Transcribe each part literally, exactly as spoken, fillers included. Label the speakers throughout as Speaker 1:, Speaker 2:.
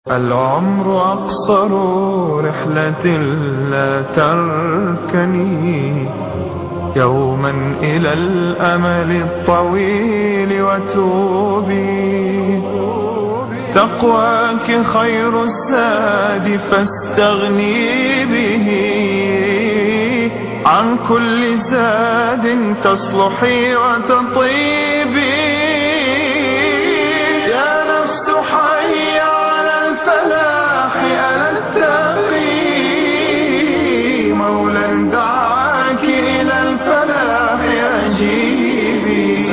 Speaker 1: العمر أقصر رحلة لا تركني يوما إلى الأمل الطويل وتوبي. تقواك خير الزاد فاستغني به عن كل زاد تصلحي وتطيبي. يا نفس حي على الفلاح ألا التقي مولا دعاك إلى الفلاح أجيبي.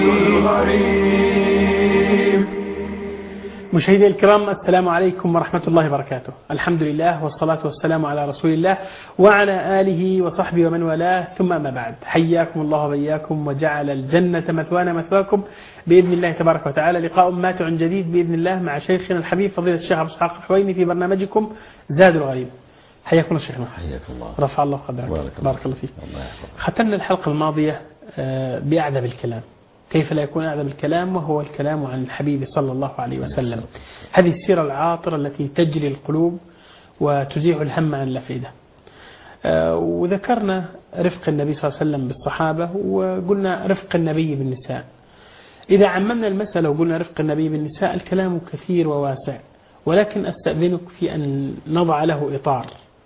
Speaker 2: مشاهدي الكرام، السلام عليكم ورحمة الله وبركاته. الحمد لله والصلاة والسلام على رسول الله وعلى آله وصحبه ومن والاه، ثم أما بعد. حياكم الله وبياكم وجعل الجنة مثوانا مثواكم بإذن الله تبارك وتعالى. لقاء ماتع جديد بإذن الله مع شيخنا الحبيب فضيلة الشيخ أبو إسحاق الحويني في برنامجكم زاد الغريب. حياكم الله شيخنا.
Speaker 3: حياكم الله.
Speaker 2: رفع الله قدرك. بارك, بارك الله فيك. ختمنا الحلقة الماضية بأعذب الكلام. كيف لا يكون أعذب الكلام وهو الكلام عن الحبيب صلى الله عليه وسلم، هذه السيرة العاطرة التي تجري القلوب وتزيح الهم عن الأفئدة. وذكرنا رفق النبي صلى الله عليه وسلم بالصحابة، وقلنا رفق النبي بالنساء. إذا عممنا المسألة وقلنا رفق النبي بالنساء الكلام كثير وواسع، ولكن أستأذنك في أن نضع له إطار.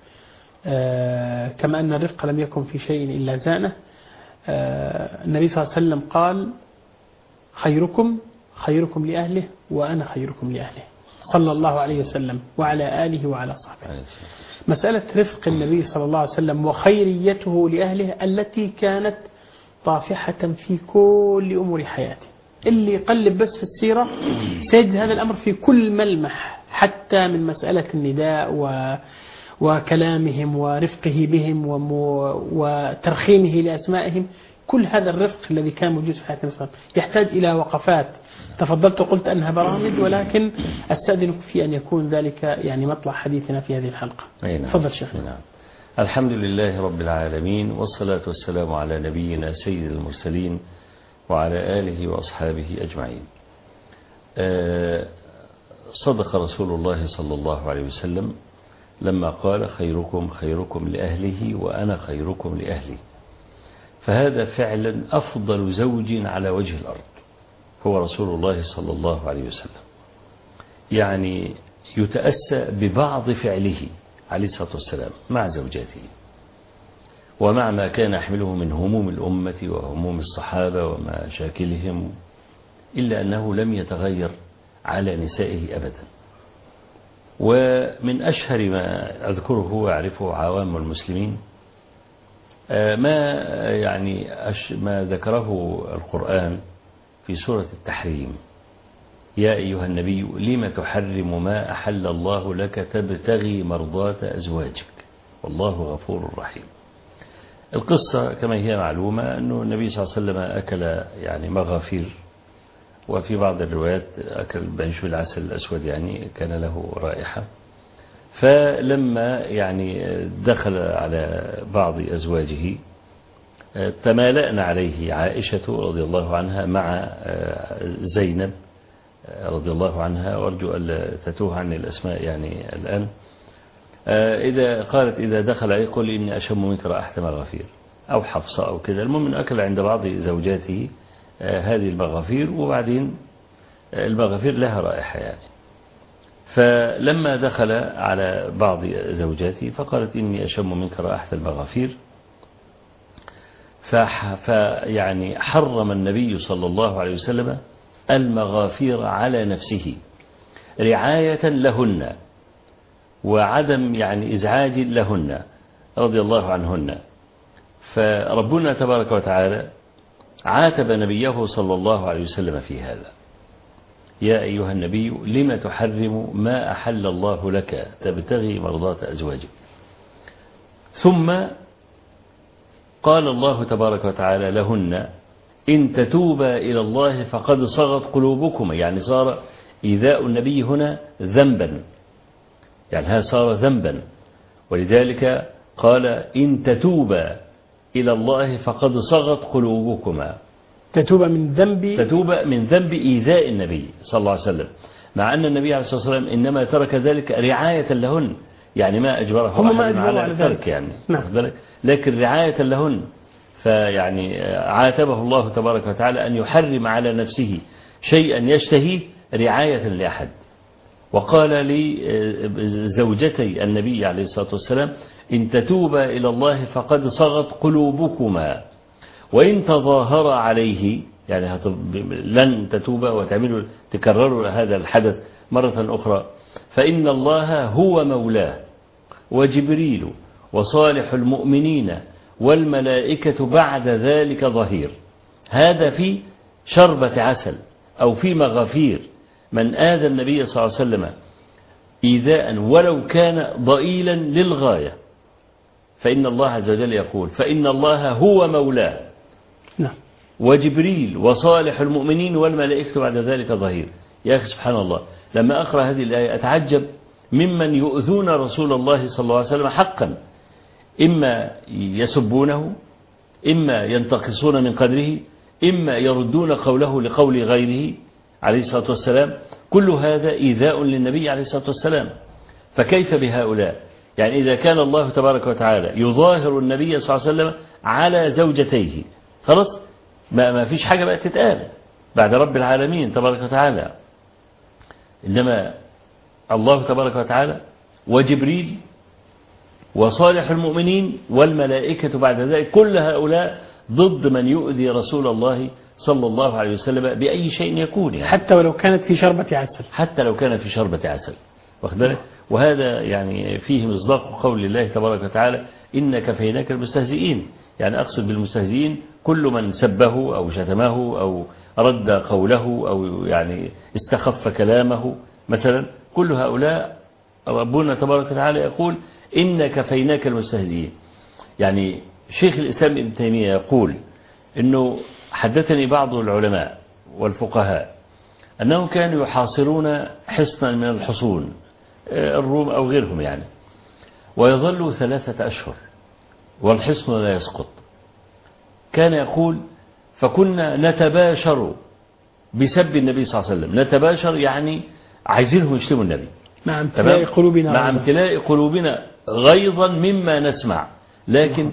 Speaker 2: كما أن الرفق لم يكن في شيء إلا زانه. النبي صلى الله عليه وسلم قال: خيركم خيركم لأهله وأنا خيركم لأهله، صلى الله عليه وسلم وعلى آله وعلى صحبه. مسألة رفق النبي صلى الله عليه وسلم وخيريته لأهله التي كانت طافحة في كل أمور حياته. اللي يقلب بس في السيرة سيجد هذا الأمر في كل ملمح، حتى من مسألة النداء و وكلامهم ورفقه بهم وترخيمه لأسمائهم. كل هذا الرفق الذي كان موجود في حياة النبي صلى الله عليه وسلم يحتاج إلى وقفات. تفضلت وقلت أنها برامج، ولكن أستأذنك في أن يكون ذلك يعني مطلع حديثنا في هذه الحلقة. تفضل شيخنا.
Speaker 3: نعم. الحمد لله رب العالمين، والصلاة والسلام على نبينا سيد المرسلين وعلى آله وأصحابه أجمعين. صدق رسول الله صلى الله عليه وسلم لما قال: خيركم خيركم لأهله وأنا خيركم لأهلي. فهذا فعلا أفضل زوج على وجه الأرض هو رسول الله صلى الله عليه وسلم. يعني يتأسى ببعض فعله عليه الصلاة والسلام مع زوجاته ومع ما كان يحمله من هموم الأمة وهموم الصحابة ومشاكلهم، إلا أنه لم يتغير على نسائه أبدا. ومن أشهر ما أذكره ويعرفه عوام المسلمين ما يعني ما ذكره القرآن في سورة التحريم: يا أيها النبي لم تحرم ما أحل الله لك تبتغي مرضات أزواجك والله غفور رحيم. القصة كما هي معلومة أنه النبي صلى الله عليه وسلم أكل يعني مغافير، وفي بعض الروايات أكل بنش بالعسل الأسود، يعني كان له رائحة. فلما يعني دخل على بعض أزواجه تمالأنا عليه عائشة رضي الله عنها مع زينب رضي الله عنها، وأرجو أن تتوه عن الأسماء يعني الآن. إذا قالت إذا دخل يقول إني أشم منك رائحة مغافير، أو حفصة أو كذا. المهم أكل عند بعض زوجاته هذه المغافير، وبعدين المغافير لها رائحة يعني. فلما دخل على بعض زوجاته فقالت إني أشم منك رائحة المغافير، فيعني حرم النبي صلى الله عليه وسلم المغافير على نفسه رعاية لهن وعدم يعني إزعاج لهن رضي الله عنهن. فربنا تبارك وتعالى عاتب نبيه صلى الله عليه وسلم في هذا: يا أيها النبي لم تحرم ما أحل الله لك تبتغي مرضات أزواجك. ثم قال الله تبارك وتعالى لهن: إن تتوبا إلى الله فقد صغت قلوبكما. يعني صار إيذاء النبي هنا ذنبا، يعني هذا صار ذنبا، ولذلك قال: إن تتوبا إلى الله فقد صغت قلوبكما.
Speaker 2: تتوب من ذنب
Speaker 3: تتوب من ذنب إيذاء النبي صلى الله عليه وسلم. مع أن النبي عليه الصلاة والسلام إنما ترك ذلك رعاية لهن، يعني ما أجبره
Speaker 2: هم ما
Speaker 3: أحد
Speaker 2: أجبروا
Speaker 3: على
Speaker 2: على
Speaker 3: الترك
Speaker 2: ذلك.
Speaker 3: يعني
Speaker 2: نعم.
Speaker 3: لكن رعاية لهن. فيعني عاتبه الله تبارك وتعالى أن يحرم على نفسه شيئا يشتهيه رعاية لأحد. وقال لزوجتي النبي عليه الصلاة والسلام إن تتوبا إلى الله فقد صغت قلوبكما وإن تظاهر عليه، يعني لن تتوبا وتعملوا تكرروا هذا الحدث مرة أخرى، فإن الله هو مولاه وجبريل وصالح المؤمنين والملائكة بعد ذلك ظهير. هذا في شربة عسل أو في مغافير. من آذى النبي صلى الله عليه وسلم إيذاء ولو كان ضئيلا للغاية فإن الله عز وجل يقول فإن الله هو مولاه
Speaker 2: نعم.
Speaker 3: وجبريل وصالح المؤمنين والملائكة بعد ذلك ظهير. يا أخي سبحان الله، لما أقرأ هذه الآية أتعجب ممن يؤذون رسول الله صلى الله عليه وسلم حقا، إما يسبونه، إما ينتقصون من قدره، إما يردون قوله لقول غيره عليه الصلاة والسلام. كل هذا إيذاء للنبي عليه الصلاة والسلام. فكيف بهؤلاء؟ يعني إذا كان الله تبارك وتعالى يظاهر النبي صلى الله عليه وسلم على زوجتيه، خلاص ما, ما فيش حاجة بقى تتقال بعد رب العالمين تبارك وتعالى. إنما الله تبارك وتعالى وجبريل وصالح المؤمنين والملائكة بعد ذلك، كل هؤلاء ضد من يؤذي رسول الله صلى الله عليه وسلم بأي شيء يكون، يعني
Speaker 2: حتى ولو كانت في شربة عسل،
Speaker 3: حتى لو كان في شربة عسل، واخد بالك؟ وهذا يعني فيه مصداق قول الله تبارك وتعالى إن كفيناك المستهزئين. يعني أقصد بالمستهزئين كل من سبه أو شتمه أو رد قوله أو يعني استخف كلامه مثلا، كل هؤلاء ربنا تبارك وتعالى يقول إن كفيناك المستهزئين. يعني شيخ الإسلام ابن تيمية يقول إنه حدثني بعض العلماء والفقهاء أنهم كانوا يحاصرون حصنا من الحصون، الروم أو غيرهم يعني، ويظلوا ثلاثة أشهر والحصن لا يسقط. كان يقول فكنا نتباشر بسب النبي صلى الله عليه وسلم. نتباشر يعني عايزينهم يشتموا النبي
Speaker 2: مع امتلاء قلوبنا
Speaker 3: مع امتلاء قلوبنا غيظا مما نسمع. لكن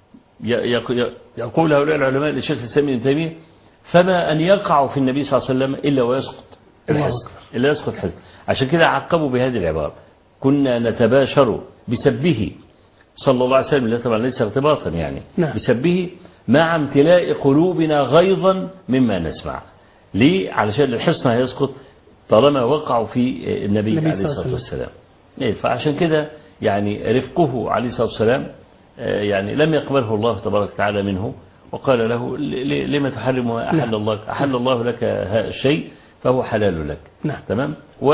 Speaker 3: يقول هؤلاء العلماء للشيخ الإسلام ابن تيمية فما أن يقعوا في النبي صلى الله عليه وسلم إلا ويسقط الحزن، إلا يسقط الحزن. عشان كده عقبوا بهذه العبارة كنا نتباشر بسبه صلى الله عليه وسلم، طبعا ليس ارتباطا يعني
Speaker 2: نعم.
Speaker 3: بسبه مع امتلاء قلوبنا غيظا مما نسمع. ليه؟ علشان الحصن هيسقط طالما وقعوا في النبي عليه الصلاة والسلام. فعشان كده يعني رفقه عليه الصلاة والسلام يعني لم يقبله الله تبارك وتعالى منه، وقال له لما تحرم ما أحل الله أحل الله لك هذا الشيء فهو حلال لك.
Speaker 2: نعم.
Speaker 3: تمام.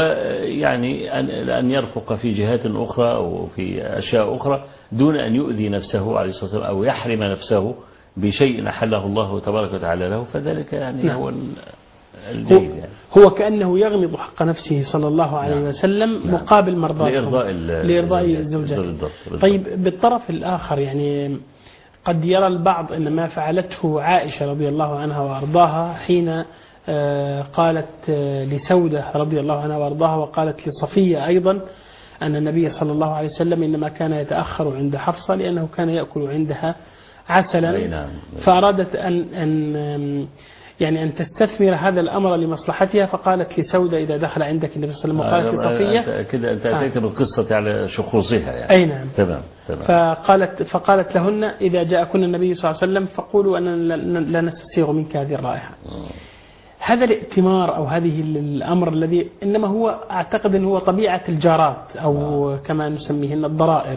Speaker 3: ويعني أن يرفق في جهات أخرى أو في أشياء أخرى دون أن يؤذي نفسه عليه الصلاة والسلام أو يحرم نفسه بشيء أحله الله تبارك وتعالى له، فذلك يعني
Speaker 2: نعم.
Speaker 3: هو الجيد يعني.
Speaker 2: هو كأنه يغمض حق نفسه صلى الله عليه
Speaker 3: نعم.
Speaker 2: وسلم
Speaker 3: نعم.
Speaker 2: مقابل مرضاته
Speaker 3: لإرضاء
Speaker 2: لإرضاء الزوجات. طيب بالطرف الآخر يعني قد يرى البعض أن ما فعلته عائشة رضي الله عنها وأرضاها حين قالت لسودة رضي الله عنها وأرضاها وقالت لصفية أيضا أن النبي صلى الله عليه وسلم إنما كان يتأخر عند حفصة لأنه كان يأكل عندها عسلا.
Speaker 3: نعم.
Speaker 2: فأرادت أن, أن يعني أن تستثمر هذا الأمر لمصلحتها، فقالت لسودة إذا دخل عندك النبي صلى الله عليه وسلم وقالت لصفية
Speaker 3: كده أنت أتيت بالقصة على شخوصها يعني.
Speaker 2: أي نعم.
Speaker 3: تمام. تمام.
Speaker 2: فقالت فقالت لهن إذا جاءكن النبي صلى الله عليه وسلم فقولوا أننا لا نستسيغ منك هذه الرائحة. هذا الائتمار أو هذه الأمر الذي إنما هو أعتقد أنه هو طبيعة الجارات أو كما نسميهن الضرائر.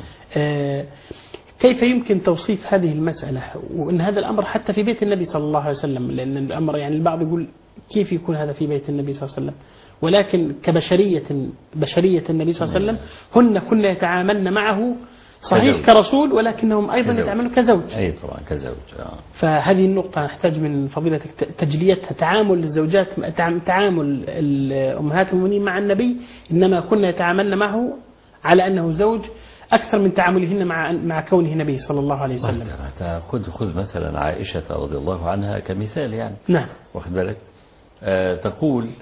Speaker 2: آه كيف يمكن توصيف هذه المسألة وأن هذا الأمر حتى في بيت النبي صلى الله عليه وسلم؟ لأن الأمر يعني البعض يقول كيف يكون هذا في بيت النبي صلى الله عليه وسلم، ولكن كبشرية بشرية النبي صلى الله عليه وسلم هن كن يتعاملن معه صحيح كزوج. كرسول، ولكنهم أيضا يتعاملون كزوج.
Speaker 3: أي طبعا كزوج. آه.
Speaker 2: فهذه النقطة نحتاج من فضيلتك تجليتها. تعامل الزوجات تعامل أمهات المؤمنين مع النبي إنما كنا يتعاملن معه على أنه زوج أكثر من تعاملهن مع مع كونه نبي صلى الله عليه وسلم.
Speaker 3: خذ خذ مثلا عائشة رضي الله عنها كمثال يعني.
Speaker 2: نعم.
Speaker 3: واخد بالك؟ آه تقول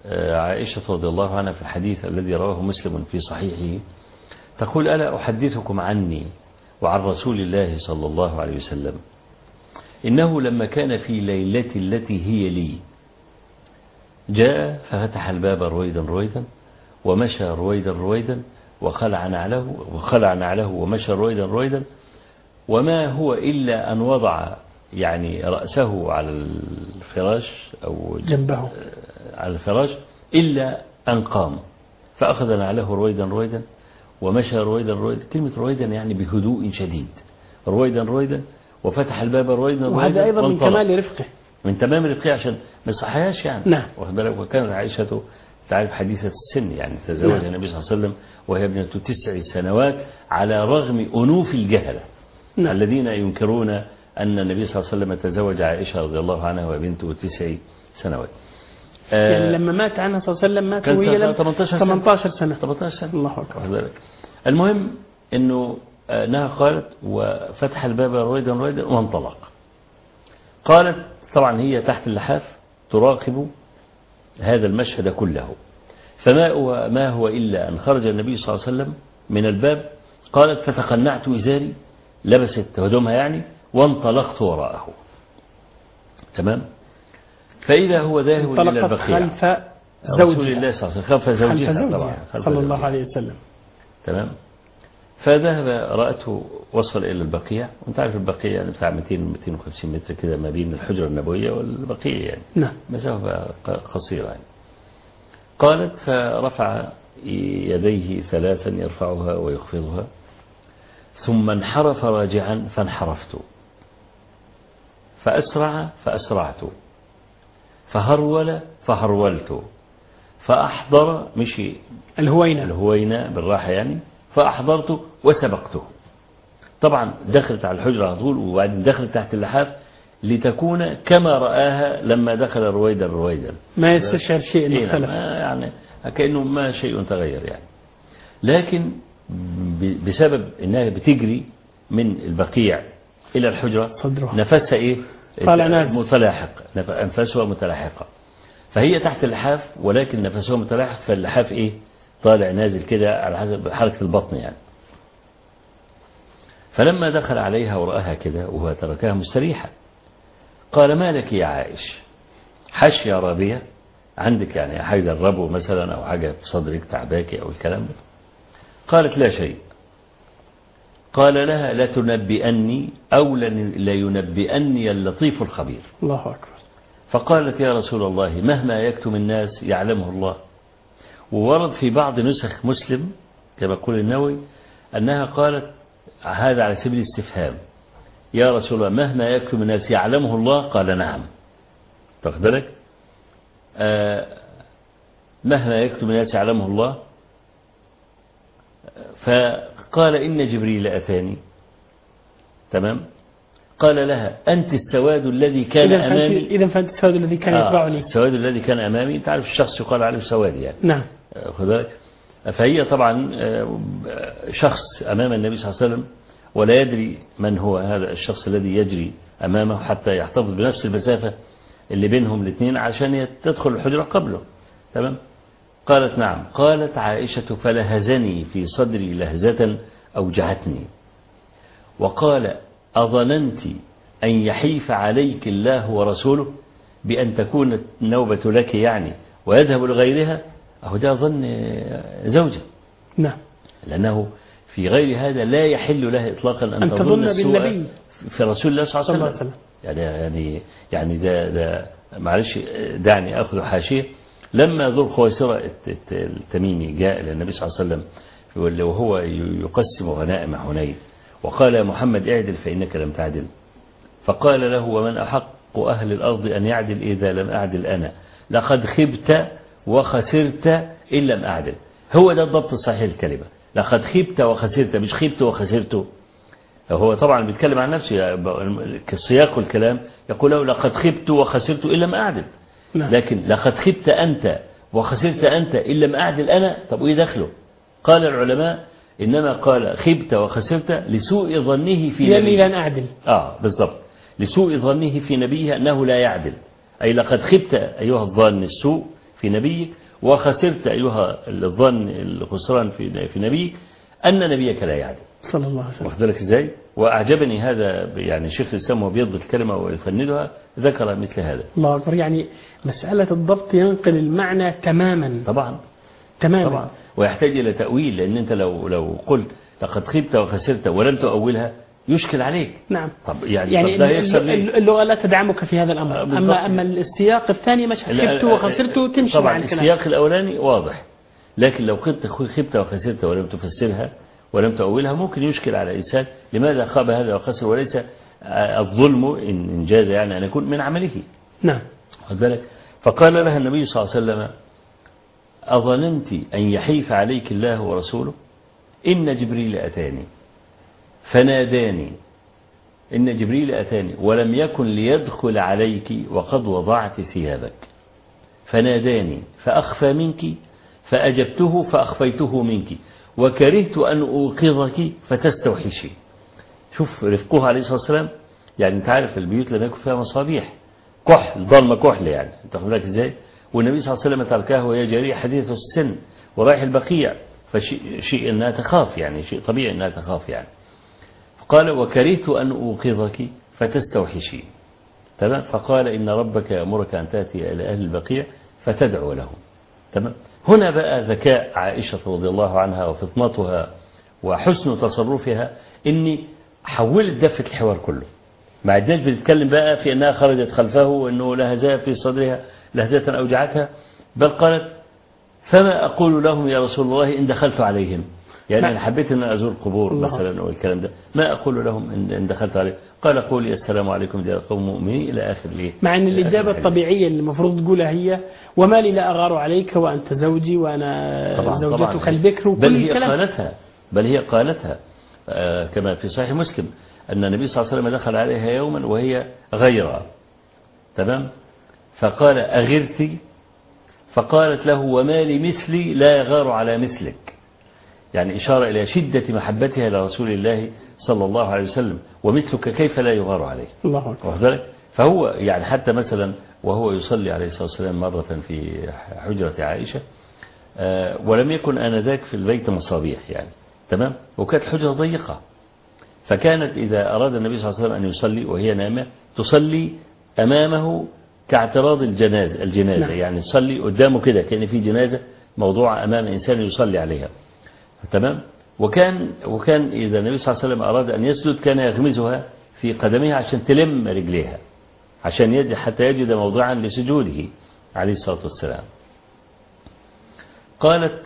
Speaker 3: عائشة رضي الله عنها في الحديث الذي رواه مسلم في صحيحه تقول: ألا أحدثكم عني وعن رسول الله صلى الله عليه وسلم إنه لما كان في ليلة التي هي لي جاء ففتح الباب رويدا رويدا ومشى رويدا رويدا وخلع نعله وخلع نعله ومشى رويدا رويدا وما هو إلا أن وضع يعني رأسه على الفراش أو
Speaker 2: جنبه
Speaker 3: على الفراش إلا أن قام فأخذ نعله رويدا رويدا ومشى رويدا رويدا. كلمة رويدا يعني بهدوء شديد، رويدا رويدا وفتح الباب رويدا رويدا.
Speaker 2: وهذا أيضا من كمال رفقه،
Speaker 3: من تمام رفقه عشان ما يصحيهاش يعني.
Speaker 2: نعم.
Speaker 3: وكانت عائشة تعرف حديثة السن يعني تزوج نعم. النبي صلى الله عليه وسلم وهي ابنة تسع سنوات على رغم أنوف الجهلة نعم. الذين ينكرون أن النبي صلى الله عليه وسلم تزوج عائشة رضي الله عنها وبنته تسع سنوات.
Speaker 2: آه يعني لما مات عنها صلى الله عليه وسلم مات وهي ثمانية عشر سنة.
Speaker 3: ثمانية عشر سنة.
Speaker 2: الله أكبر.
Speaker 3: المهم أنه أنها قالت وفتح الباب رويدا رويدا وانطلق. قالت طبعا هي تحت اللحاف تراقب هذا المشهد كله، فما هو, ما هو إلا أن خرج النبي صلى الله عليه وسلم من الباب. قالت فتقنعت إزاري، لبست هدومها يعني، وانطلقت وراءه. تمام. فإذا هو ذاهب إلى البقيع
Speaker 2: خلف
Speaker 3: رسول الله صلى الله عليه وسلم، خلف زوجها طبعا
Speaker 2: صلى الله عليه وسلم.
Speaker 3: تمام. فذهب رأته وصل إلى البقيع، وانت عارف البقيع يعني بتاع مئتين مئتين وخمسين متر كده ما بين الحجرة النبوية والبقيع يعني
Speaker 2: نعم.
Speaker 3: مسافة قصيرة يعني. قالت فرفع يديه ثلاثا يرفعها ويخفضها ثم انحرف راجعا فانحرفت فأسرع فأسرعت فهرول فهرولت فأحضر مشي
Speaker 2: الهوينة
Speaker 3: الهوينة بالراحة يعني فأحضرته وسبقته. طبعا دخلت على الحجرة على طول وبعدين دخلت تحت اللحاف لتكون كما رآها لما دخل رويدا رويدا،
Speaker 2: ما يستشعر شيء مختلف
Speaker 3: يعني كأنه ما شيء تغير يعني. لكن بسبب أنها بتجري من البقيع إلى الحجرة
Speaker 2: صدرها
Speaker 3: نفسها إيه
Speaker 2: طالع
Speaker 3: متلاحق، أنفسها متلاحقة، فهي تحت اللحاف ولكن نفسها متلاحق، فاللحاف إيه طالع نازل كده على حسب حركة البطن يعني. فلما دخل عليها ورآها كده وهو تركها مستريحة قال: ما لك يا عائش؟ حاشية رابية عندك يعني حاجة الربو مثلا أو حاجة في صدرك تعباكي أو الكلام ده؟ قالت: لا شيء. قال لها: لا تنبئني أو لا ينبئني اللطيف الخبير.
Speaker 2: الله أكبر.
Speaker 3: فقالت: يا رسول الله مهما يكتم الناس يعلمه الله. وورد في بعض نسخ مسلم كما يقول النووي أنها قالت هذا على سبيل الاستفهام: يا رسول الله مهما يكتم الناس يعلمه الله؟ قال: نعم. تاخد بالك؟ آه مهما يكتم الناس يعلمه الله. فقال: إن جبريل أتاني. تمام. قال لها: أنت السواد الذي كان
Speaker 2: إذن
Speaker 3: أمامي.
Speaker 2: إذا فأنت السواد الذي كان
Speaker 3: آه
Speaker 2: يتبعني.
Speaker 3: السواد الذي كان أمامي. أنت عارف الشخص يقال عليه سواد يعني.
Speaker 2: نعم.
Speaker 3: خد بالك. فهي طبعا شخص أمام النبي صلى الله عليه وسلم ولا يدري من هو هذا الشخص الذي يجري أمامه حتى يحتفظ بنفس المسافة اللي بينهم الاثنين عشان تدخل الحجرة قبله. تمام. قالت: نعم. قالت عائشة: فلهزني في صدري لهزة أوجعتني وقال: أظننت أن يحيف عليك الله ورسوله بأن تكون النوبة لك يعني ويذهب لغيرها؟ أهو ده ظن زوجة.
Speaker 2: نعم.
Speaker 3: لأنه في غير هذا لا يحل له إطلاقا أن,
Speaker 2: أن تظن بالنبي
Speaker 3: في رسول الله صلى الله عليه وسلم. يعني يعني يعني ده ده معلش دعني أخذ حاشية. لما ذو الخويصرة التميمي جاء إلى النبي صلى الله عليه وسلم وهو يقسم غنائم حنين وقال: يا محمد اعدل فإنك لم تعدل. فقال له: ومن أحق أهل الأرض أن يعدل إذا لم أعدل أنا؟ لقد خبت وخسرت إن لم أعدل. هو ده الضبط الصحيح الكلمة، لقد خبت وخسرت، مش خبت وخسرت. هو طبعا بيتكلم عن نفسه كالسياق الكلام يقول له: لقد خبت وخسرت إن لم أعدل. لكن لقد خبت أنت وخسرت أنت إن لم أعدل أنا. طب وإيه دخله؟ قال العلماء: إنما قال خبت وخسرت لسوء ظنه في نبيه.
Speaker 2: لن أعدل.
Speaker 3: آه بالضبط، لسوء ظنه في نبيه أنه لا يعدل، أي لقد خبت أيها الظان السوء في نبيك وخسرت أيها الظن الخسران في في نبيك أن نبيك لا يعدل
Speaker 2: صلى الله عليه وسلم.
Speaker 3: واخد بالك إزاي؟ وأعجبني هذا يعني شيخ الإسلام وبيضبط الكلمة ويفندها ذكر مثل هذا.
Speaker 2: الله أكبر. يعني مسألة الضبط ينقل المعنى تماما
Speaker 3: طبعا
Speaker 2: تماما
Speaker 3: طبعا ويحتاج إلى تأويل، لأن أنت لو لو قلت لقد خبت وخسرت ولم تؤولها يشكل عليك.
Speaker 2: نعم.
Speaker 3: طب يعني,
Speaker 2: يعني
Speaker 3: طب ده يحصل ليه؟
Speaker 2: اللغة لا تدعمك في هذا الأمر.
Speaker 3: بالضبط.
Speaker 2: أما أما السياق الثاني مش خبت وخسرت تمشي
Speaker 3: طبعا
Speaker 2: مع الكلام.
Speaker 3: السياق الأولاني واضح، لكن لو قلت خبت وخسرت ولم تفسرها ولم تؤولها ممكن يشكل على الإنسان لماذا خاب هذا وخسر، وليس الظلم إن جاز يعني أن يكون من عمله.
Speaker 2: نعم.
Speaker 3: خد بالك. فقال لها النبي صلى الله عليه وسلم أظننت أن يحيف عليك الله ورسوله؟ إن جبريل أتاني فناداني إن جبريل أتاني ولم يكن ليدخل عليك وقد وضعت ثيابك فناداني فأخفى منك فأجبته فأخفيته منك وكرهت أن أوقظك فتستوحشي. شوف رفقه عليه الصلاة والسلام. يعني انت عارف البيوت لم يكن فيها مصابيح، كحل ضلمة كحل يعني انت خد بالك ازاي. والنبي صلى الله عليه وسلم تركها وهي جارية حديثة السن ورايح البقيع، فشيء شيء انها تخاف يعني شيء طبيعي انها تخاف يعني. قال وكرهت أن أوقظك فتستوحشي. تمام. فقال إن ربك يأمرك أن تأتي إلى أهل البقيع فتدعو لهم. تمام. هنا بقى ذكاء عائشة رضي الله عنها وفطنتها وحسن تصرفها إني حولت دفة الحوار كله. ما عدناش بنتكلم بقى في أنها خرجت خلفه وأنه لهزاء في صدرها لهزة أوجعتها، بل قالت فما أقول لهم يا رسول الله إن دخلت عليهم. يعني أنا حبيت أن أزور قبور مثلا والكلام ده، ما أقول لهم إن دخلت عليه. قال قولي السلام عليكم ديار قوم مؤمنين إلى آخر ليه.
Speaker 2: مع أن الإجابة الطبيعية اللي المفروض تقولها هي وما لي لا أغار عليك وأنت زوجي وأنا
Speaker 3: طبعا
Speaker 2: زوجتك
Speaker 3: طبعا
Speaker 2: البكر وكل
Speaker 3: بل هي
Speaker 2: الكلام.
Speaker 3: قالتها بل هي قالتها آه كما في صحيح مسلم أن النبي صلى الله عليه وسلم دخل عليها يوما وهي غيرة. تمام. فقال أغرتي؟ فقالت له وما لي مثلي لا يغار على مثلك، يعني إشارة إلى شدة محبتها لرسول الله صلى الله عليه وسلم، ومثلك كيف لا يغار عليه.
Speaker 2: الله
Speaker 3: أكبر. فهو يعني حتى مثلا وهو يصلي عليه الصلاة والسلام مرة في حجرة عائشة ولم يكن آنذاك في البيت مصابيح يعني. تمام. وكانت حجرة ضيقة، فكانت إذا أراد النبي صلى الله عليه وسلم أن يصلي وهي نامة تصلي أمامه كاعتراض الجنازة الجنازة نعم. يعني تصلي قدامه كده كأن في جنازة موضوعة أمام إنسان يصلي عليها. تمام. وكان وكان إذا النبي صلى الله عليه وسلم أراد أن يسجد كان يغمزها في قدمها عشان تلم رجليها عشان يجد حتى يجد موضوعا لسجوده عليه الصلاة والسلام. قالت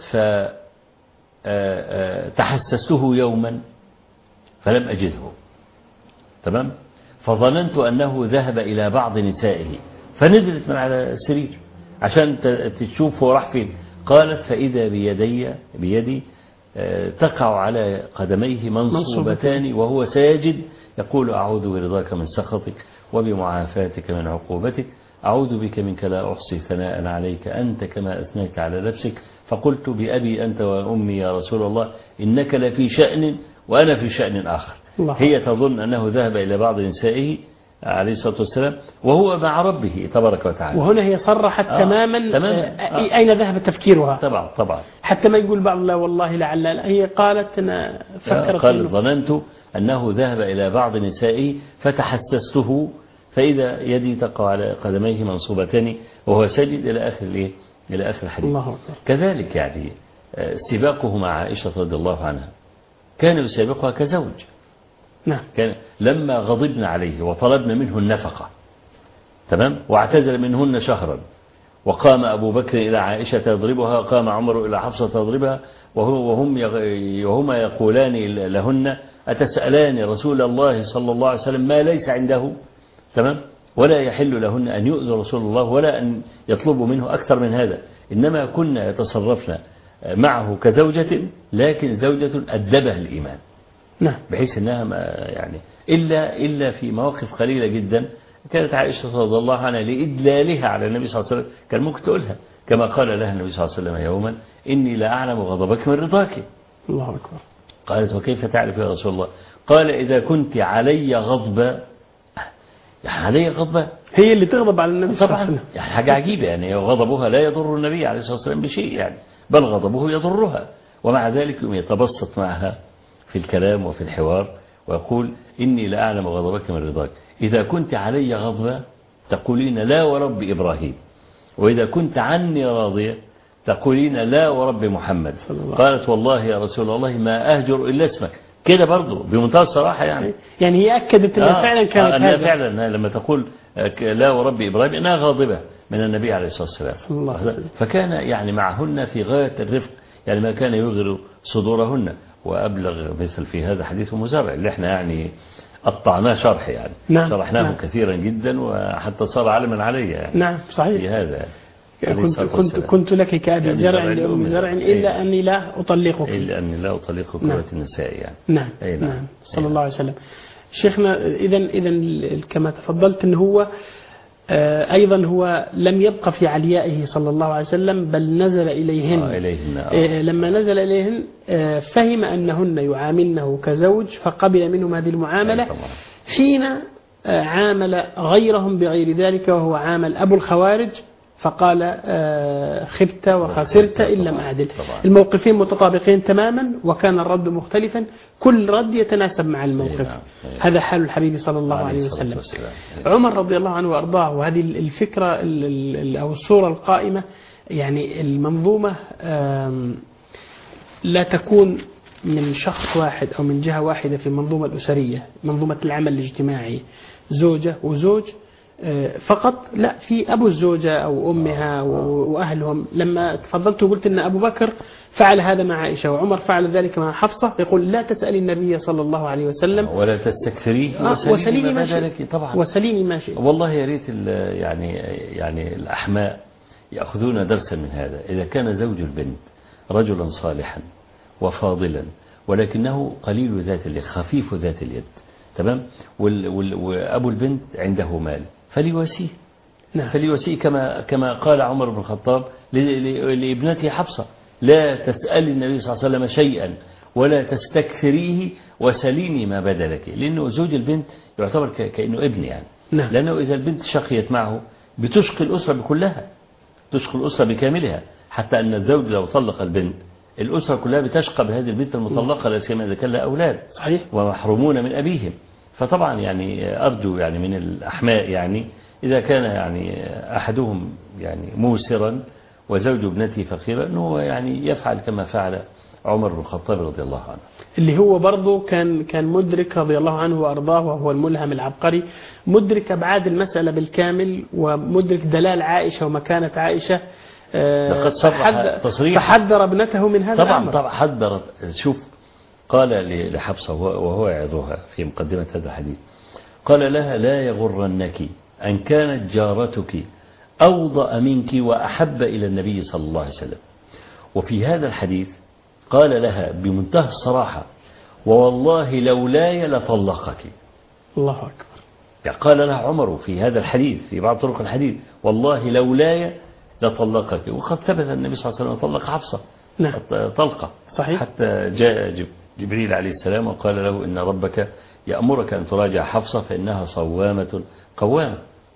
Speaker 3: فتحسسته يوما فلم أجده. تمام. فظننت أنه ذهب إلى بعض نسائه فنزلت من على السرير عشان تشوف هو راح فين. قالت فإذا بيدي بيدي تقع على قدميه منصوبتان وهو ساجد يقول أعوذ برضاك من سخطك وبمعافاتك من عقوبتك أعوذ بك منك لا أحصي ثناء عليك أنت كما أثنيت على نفسك. فقلت بأبي أنت وأمي يا رسول الله إنك لفي شأن وأنا في شأن آخر. هي تظن أنه ذهب إلى بعض نسائه عليه الصلاة والسلام وهو مع ربه تبارك وتعالى.
Speaker 2: وهنا هي صرحت آه تماما, تماماً. آه أين ذهب تفكيرها.
Speaker 3: طبعا طبعا
Speaker 2: حتى ما يقول بعض لا والله لعل لا. هي قالت أنا فكرت
Speaker 3: قال ظننت أنه ذهب إلى بعض نسائه فتحسسته فإذا يدي تقع على قدميه منصوبتان وهو ساجد إلى آخر الإيه إلى آخر الحديث.
Speaker 2: الله أكبر.
Speaker 3: كذلك يعني سباقه مع عائشة رضي الله عنها كان يسابقها كزوج.
Speaker 2: نعم.
Speaker 3: كان لما غضبنا عليه وطلبنا منه النفقة تمام واعتزل منهن شهرا وقام أبو بكر إلى عائشة يضربها قام عمر إلى حفصة تضربها وهم وهما يقولان لهن أتسألان رسول الله صلى الله عليه وسلم ما ليس عنده. تمام. ولا يحل لهن أن يؤذوا رسول الله ولا أن يطلبوا منه أكثر من هذا، إنما كنا يتصرفن معه كزوجة لكن زوجة أدبها الإيمان.
Speaker 2: نعم.
Speaker 3: بحيث أنها ما يعني إلا إلا في مواقف قليلة جدا كانت عائشة رضي الله عنها لإدلالها على النبي صلى الله عليه وسلم كان ممكن تقولها كما قال لها النبي صلى الله عليه وسلم يوما إني لا أعلم غضبك من رضاك.
Speaker 2: الله أكبر.
Speaker 3: قالت وكيف تعرف يا رسول الله؟ قال إذا كنت علي غضبا يعني علي غضبان،
Speaker 2: هي اللي تغضب على النبي صلى الله عليه
Speaker 3: طبعا
Speaker 2: وسلم.
Speaker 3: يعني حاجة عجيبة، يعني غضبها لا يضر النبي عليه الصلاة والسلام بشيء يعني، بل غضبه يضرها، ومع ذلك يتبسط معها في الكلام وفي الحوار ويقول إني لأعلم غضبك من رضاك، إذا كنت علي غضبا تقولين لا ورب إبراهيم، وإذا كنت عني راضية تقولين لا ورب محمد. قالت والله يا رسول الله ما أهجر إلا اسمك، كده برضو بمنتهى الصراحة يعني.
Speaker 2: يعني هي أكدت أنها آه فعلا كانت
Speaker 3: آه أنها فعلا أنها لما تقول لا ورب إبراهيم إنها غاضبة من النبي عليه الصلاة والسلام. فكان يعني معهن في غاية الرفق، يعني ما كان يغر صدورهن. وأبلغ مثل في هذا حديث مزارع اللي احنا يعني قطعناه شرح يعني،
Speaker 2: نعم
Speaker 3: شرحناه
Speaker 2: نعم
Speaker 3: كثيرا جدا وحتى صار علما علي يعني.
Speaker 2: نعم صحيح
Speaker 3: في هذا
Speaker 2: كنت كنت كنت لك كأبي زرع لأم زرع إلا أني لا أطلقك
Speaker 3: إلا أني لا أطلقك
Speaker 2: نعم.
Speaker 3: كرة النساء يعني.
Speaker 2: نعم.
Speaker 3: نعم.
Speaker 2: نعم صلى الله عليه وسلم. شيخنا إذا إذا كما تفضلت أنه هو أيضا هو لم يبقى في عليائه صلى الله عليه وسلم، بل نزل إليهن.
Speaker 3: آه إليهن آه.
Speaker 2: لما نزل إليهن فهم أنهن يعاملنه كزوج، فقبل منهم هذه المعاملة. حين عامل غيرهم بغير ذلك، وهو عامل أبو الخوارج، فقال خبت وخسرت إن لم أعدل. الموقفين متطابقين تماما، وكان الرد مختلفا، كل رد يتناسب مع الموقف. هذا حال الحبيب صلى الله عليه وسلم. عمر رضي الله عنه وأرضاه، وهذه الفكرة أو الصورة القائمة، يعني المنظومة لا تكون من شخص واحد أو من جهة واحدة في المنظومة الأسرية، منظومة العمل الاجتماعي، زوجة وزوج فقط، لا، في أبو الزوجة أو أمها وأهلهم. لما تفضلت وقلت أن أبو بكر فعل هذا مع عائشة وعمر فعل ذلك مع حفصة، يقول لا تسأل النبي صلى الله عليه وسلم
Speaker 3: ولا تستكثريه
Speaker 2: آه وسليني ما
Speaker 3: شئت. طبعا
Speaker 2: وسليني ما شئت.
Speaker 3: والله يا ريت يعني يعني الأحماء يأخذون درسا من هذا. إذا كان زوج البنت رجلا صالحا وفاضلا، ولكنه قليل ذات اليد، خفيف ذات اليد، تمام، وأبو البنت عنده مال، فليواسيه.
Speaker 2: نعم.
Speaker 3: فليواسيه كما كما قال عمر بن الخطاب لابنته حفصة: لا تسأل النبي صلى الله عليه وسلم شيئا ولا تستكثريه وسليني ما بدا لك، لأنه زوج البنت يعتبر كأنه ابن يعني.
Speaker 2: نعم.
Speaker 3: لأنه إذا البنت شقيت معه بتشقي الأسرة بكلها، تشقي الأسرة بكاملها، حتى أن الزوج لو طلق البنت الأسرة كلها بتشقى بهذه البنت المطلقة، لا سيما إذا كان لها أولاد
Speaker 2: صحيح
Speaker 3: ومحرومون من أبيهم. فطبعا يعني أرجو يعني من الأحماء يعني إذا كان يعني أحدهم يعني موسرا وزوج ابنته فقيرا، أنه يعني يفعل كما فعل عمر بن الخطاب رضي الله عنه،
Speaker 2: اللي هو برضه كان كان مدرك رضي الله عنه وأرضاه، وهو الملهم العبقري، مدرك أبعاد المسألة بالكامل، ومدرك دلال عائشة ومكانة عائشة.
Speaker 3: لقد صرح تصريح
Speaker 2: فحذر ابنته من هذا
Speaker 3: طبعا
Speaker 2: الأمر.
Speaker 3: طبعا حذر. شوف قال لحفصة وهو يعظها في مقدمة هذا الحديث، قال لها: لا يغرنك أن كانت جارتك أوضأ منك وأحب إلى النبي صلى الله عليه وسلم. وفي هذا الحديث قال لها بمنتهى الصراحة: ووالله لولاي لطلقك.
Speaker 2: الله أكبر.
Speaker 3: يعني قال لها عمر في هذا الحديث في بعض طرق الحديث: والله لولاي لطلقك. وقد ثبت النبي صلى الله عليه وسلم طلق حفصة
Speaker 2: نعم.
Speaker 3: طلقة
Speaker 2: صحيح.
Speaker 3: حتى جاء جبريل عليه السلام وقال له: إن ربك يأمرك أن تراجع حفصة فإنها صوامة قوامة.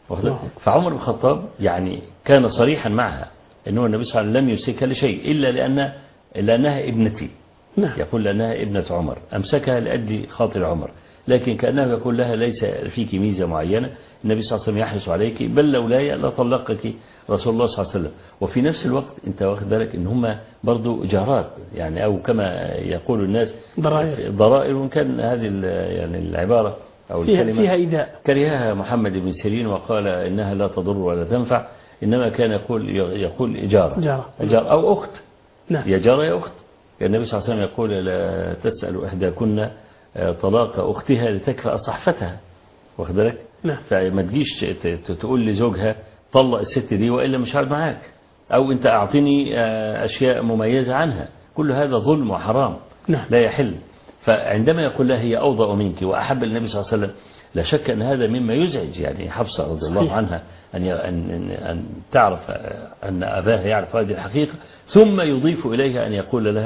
Speaker 3: فعمر بن الخطاب يعني كان صريحا معها أنه النبي صلى الله عليه وسلم لم يمسكها لشيء إلا لأن لأنها ابنتي.
Speaker 2: نعم.
Speaker 3: يقول لأنها ابنة عمر، أمسكها لأجل خاطر عمر، لكن كأنه يقول لها: ليس فيك ميزة معينة، النبي صلى الله عليه وسلم يحرص عليك، بل لولاي لطلقك رسول الله صلى الله عليه وسلم. وفي نفس الوقت أنت واخد بالك إن هم برضو جارات يعني، أو كما يقول الناس
Speaker 2: ضرائر.
Speaker 3: ضرائر. وإن كان هذه يعني العبارة أو
Speaker 2: فيها
Speaker 3: الكلمة
Speaker 2: فيها إيذاء
Speaker 3: كرهها محمد بن سيرين وقال إنها لا تضر ولا تنفع، إنما كان يقول يقول جارة
Speaker 2: جارة,
Speaker 3: جارة أو أخت.
Speaker 2: نعم.
Speaker 3: يا جارة يا أخت. النبي صلى الله عليه وسلم يقول: لا تسأل إحداكن طلاق أختها لتكفأ صحفتها، واخد بالك؟
Speaker 2: نعم.
Speaker 3: فما تجيش تقول لزوجها طلق الست دي وإلا مش هقعد معاك، أو أنت أعطيني أشياء مميزة عنها. كل هذا ظلم وحرام.
Speaker 2: نعم.
Speaker 3: لا يحل. فعندما يقول لها هي أوضأ منك وأحب النبي صلى الله عليه وسلم، لا شك أن هذا مما يزعج يعني حفصة رضي الله عنها أن أن أن تعرف أن أباها يعرف هذه الحقيقة، ثم يضيف إليها أن يقول لها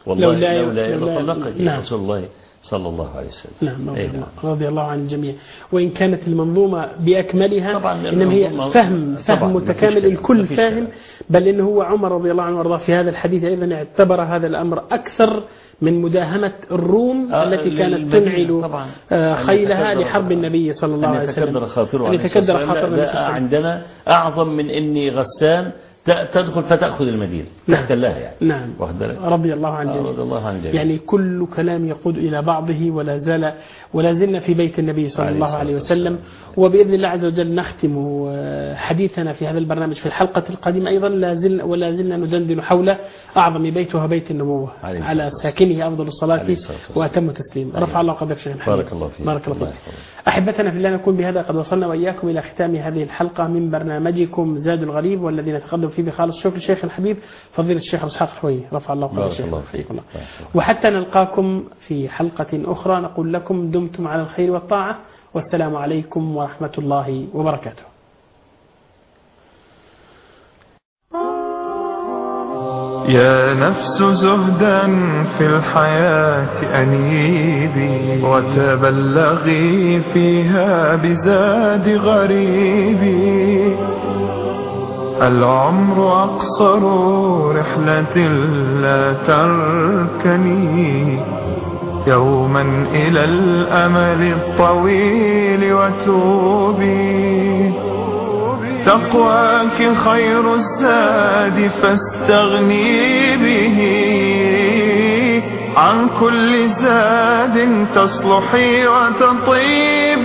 Speaker 3: والله
Speaker 2: لولا
Speaker 3: لولا
Speaker 2: لولا-
Speaker 3: لطلقك يا
Speaker 2: نعم.
Speaker 3: رسول الله صلى الله عليه وسلم.
Speaker 2: نعم رضي,
Speaker 3: أي
Speaker 2: الله.
Speaker 3: نعم.
Speaker 2: رضي الله عن الجميع. وإن كانت المنظومة بأكملها
Speaker 3: طبعاً
Speaker 2: إنما هي
Speaker 3: المنظومة-
Speaker 2: فهم
Speaker 3: طبعاً
Speaker 2: فهم
Speaker 3: ما فيش
Speaker 2: متكامل،
Speaker 3: كلام،
Speaker 2: الكل
Speaker 3: ما فيش
Speaker 2: فاهم.
Speaker 3: كلام.
Speaker 2: بل إنه هو عمر رضي الله عنه وارضاه في هذا الحديث أيضا اعتبر هذا الأمر أكثر من مداهمة الروم
Speaker 3: آه،
Speaker 2: التي كانت
Speaker 3: للمدينة
Speaker 2: تنعل
Speaker 3: طبعاً.
Speaker 2: آه،
Speaker 3: أن
Speaker 2: خيلها
Speaker 3: يتكدر-
Speaker 2: لحرب النبي صلى الله
Speaker 3: أن
Speaker 2: عليه وسلم.
Speaker 3: يتكدر خاطره
Speaker 2: أن
Speaker 3: عليه الصلاة
Speaker 2: يتكدر
Speaker 3: والسلام.
Speaker 2: خاطر
Speaker 3: لا،
Speaker 2: النبي
Speaker 3: ده
Speaker 2: صلى الله عليه وسلم.
Speaker 3: عندنا أعظم من إني غسان ت- تدخل فتأخذ المدينة
Speaker 2: نعم.
Speaker 3: تحتلها يعني.
Speaker 2: نعم
Speaker 3: واخد بالك؟
Speaker 2: رضي الله عن
Speaker 3: آه،
Speaker 2: الجميع.
Speaker 3: رضي الله عن الجميع.
Speaker 2: يعني كل كلام يقود إلى بعضه، ولا زال ولا زلنا في بيت النبي صلى
Speaker 3: عليه
Speaker 2: الله
Speaker 3: الصلاة
Speaker 2: عليه وسلم.
Speaker 3: والسلام.
Speaker 2: وبإذن الله عز وجل نختم آه، حديثنا في هذا البرنامج في الحلقة القادمة أيضا لا زلنا ولا زلنا ندندن حول أعظم بيت وهو بيت النبوة
Speaker 3: عليه الصلاة
Speaker 2: على
Speaker 3: والسلام.
Speaker 2: ساكنه أفضل الصلاة
Speaker 3: عليه الصلاة والسلام.
Speaker 2: وأتم التسليم.
Speaker 3: أيوة.
Speaker 2: رفع الله قدرك شيخ الحبيب.
Speaker 3: بارك الله فيك.
Speaker 2: بارك الله
Speaker 3: الله
Speaker 2: فيك.
Speaker 3: يحفظك.
Speaker 2: أحبتنا في الله، نكون بهذا قد وصلنا وإياكم إلى ختام هذه الحلقة من برنامجكم زاد الغريب، والذي نتقدم فيه بخالص شكر الشيخ الحبيب فضيلة الشيخ إسحاق الحويني رفع الله قدرك
Speaker 3: بارك
Speaker 2: شيخ.
Speaker 3: الله فيك.
Speaker 2: الله.
Speaker 3: بارك الله.
Speaker 2: وحتى نلقاكم في حلقة أخرى نقول لكم دمتم على الخير والطاعة، والسلام عليكم ورحمة الله وبركاته.
Speaker 1: يا نفس زهدا في الحياة أنيبي، وتبلغي فيها بزاد غريبي. العمر أقصر رحلة لا تركني، يوما إلى الأمل الطويل وتوبي. تقواك خير الزاد فاستغني به، عن كل زاد تصلحي وتطيبي.